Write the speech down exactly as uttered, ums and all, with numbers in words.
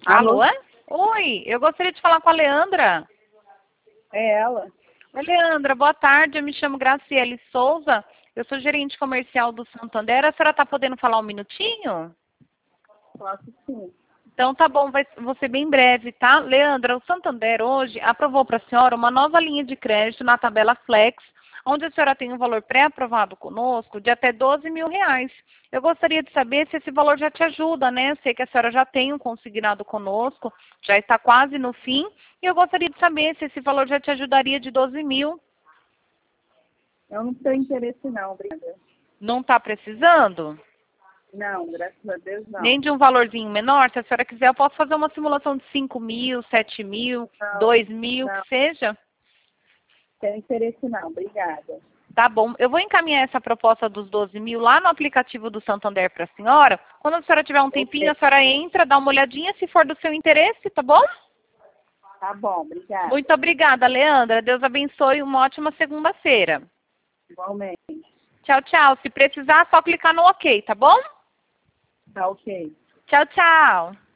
Alô? Alô? Oi, eu gostaria de falar com a Leandra. É ela. Oi, Leandra, boa tarde. Eu me chamo Graciele Souza. Eu sou gerente comercial do Santander. A senhora está podendo falar um minutinho? Posso sim. Então tá bom, vai, vou ser bem breve, tá? Leandra, o Santander hoje aprovou para a senhora uma nova linha de crédito na tabela Flex, onde a senhora tem um valor pré-aprovado conosco de até doze mil reais. Eu gostaria de saber se esse valor já te ajuda, né? Eu sei que a senhora já tem um consignado conosco, já está quase no fim, e eu gostaria de saber se esse valor já te ajudaria de doze mil. Eu não tenho interesse não, obrigada. Não está precisando? Não, graças a Deus não. Nem de um valorzinho menor? Se a senhora quiser, eu posso fazer uma simulação de cinco mil, sete mil, Não, dois mil, não. que seja. Tenho interesse não, obrigada. Tá bom. Eu vou encaminhar essa proposta dos doze mil lá no aplicativo do Santander para a senhora. Quando a senhora tiver um tempinho, Ok. a senhora entra, dá uma olhadinha, se for do seu interesse, tá bom? Tá bom, obrigada. Muito obrigada, Leandra. Deus abençoe. Uma ótima segunda-feira. Igualmente. Tchau, tchau. Se precisar, só clicar no OK, tá bom? Tá ok. Tchau, tchau.